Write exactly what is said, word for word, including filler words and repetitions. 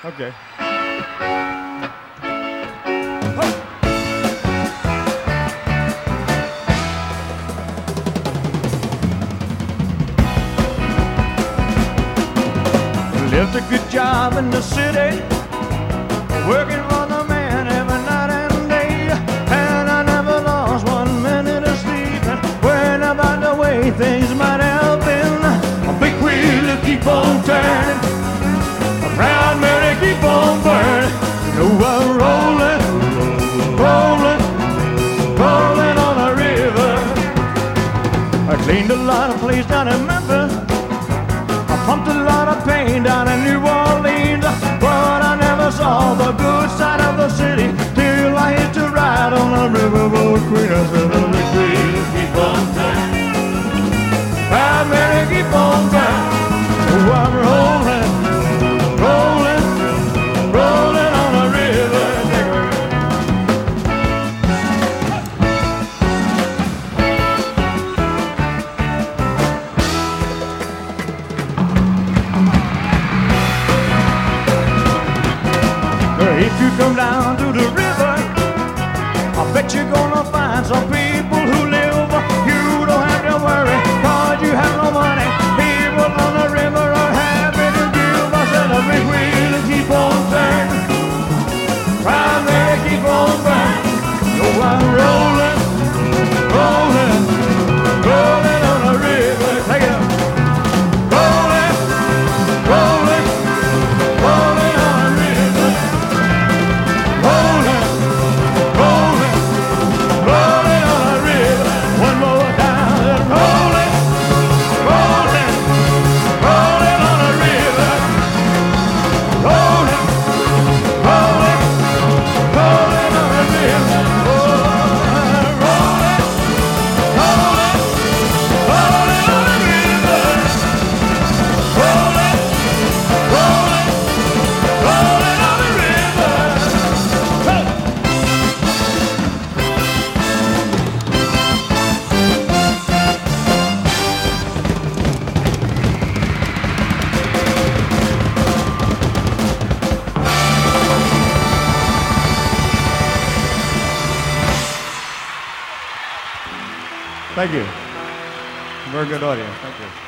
Okay. Left a good job in the city, working for the man every night and day, and I never lost one minute of sleep, worrying about the way things might have been. A big wheel to keep on turning, a proud Mary keep on burning. No, I'm rolling, rolling, rolling on a river. I cleaned a lot of places down in Memphis, I pumped a lot of pain down in New Orleans, but I never saw the good side of the city till I hit to ride on the riverboat queen. I said, oh, the queen, keep on turning, proud Mary, keep on turning. Oh, I'm rolling, rolling, rolling on the river. If you come down to the river, I bet you're gonna find some people who live. You don't have to worry, cause you have no money. People on the river are happy to give. I said a big wheel to keep on turning, proud Mary keep on burning. So I'm rolling, rolling, rolling on the river. Take it up. Rolling, rolling, rolling on the river. Rolling, rolling, rolling on a river. One more time, and rolling, rolling, rolling on a river. Rolling, rolling, rolling on a river. Oh, rolling, rolling, rolling on a river. Rolling, rolling, rolling on a river. Thank you. Very good audience. Thank you.